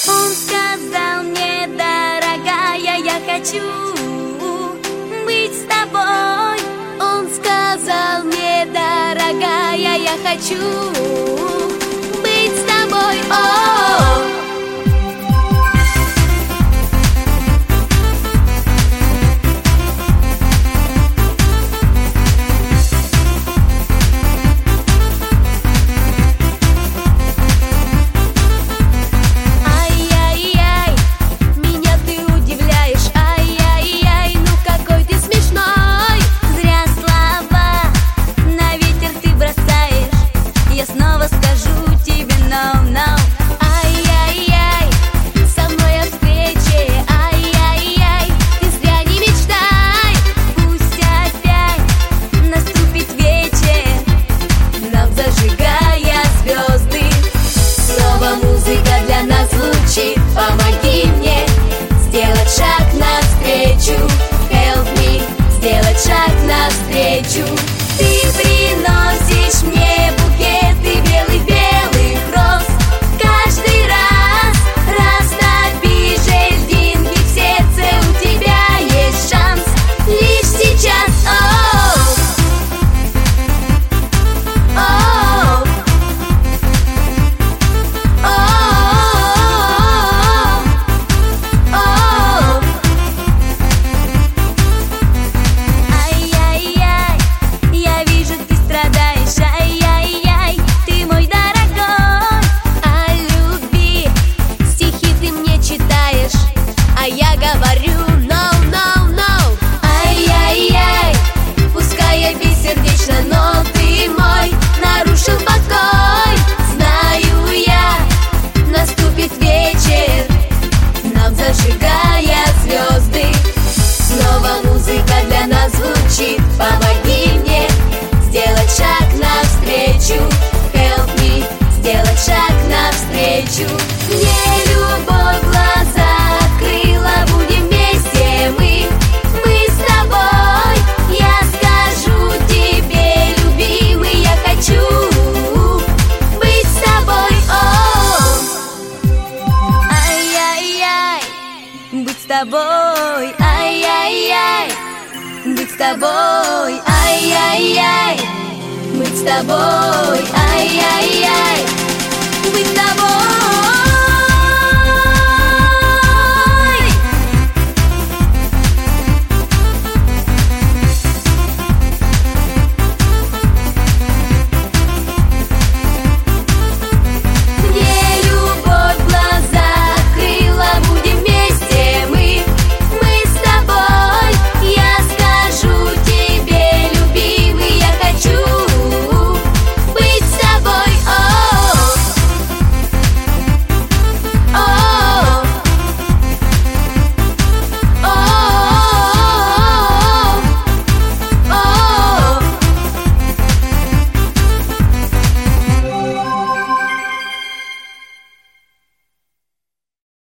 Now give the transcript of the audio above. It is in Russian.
Он сказал мне: дорогая, я хочу быть с тобой. Он сказал мне: дорогая, я хочу быть с тобой. О! Помоги мне сделать шаг навстречу. Help me сделать шаг навстречу. Ты приносишь мне букеты белых-белых роз. Каждый раз растопи льдинки в сердце. У тебя есть шанс лишь сейчас. А я говорю no, no, no. Ай-яй-яй, пускай я бессердечна, но ты мой нарушил покой. Знаю я, наступит вечер, нам зажигая звезды. Снова музыка для нас звучит. Помоги мне сделать шаг навстречу. Help me сделать шаг навстречу. Мне любовь глаза открыла, будем вместе мы с тобой. Я скажу тебе, любимый, я хочу быть с тобой. Ай-яй-яй, быть с тобой. Ай-яй-яй, быть с тобой. Ай-яй-яй, быть с тобой. Ай-яй-яй.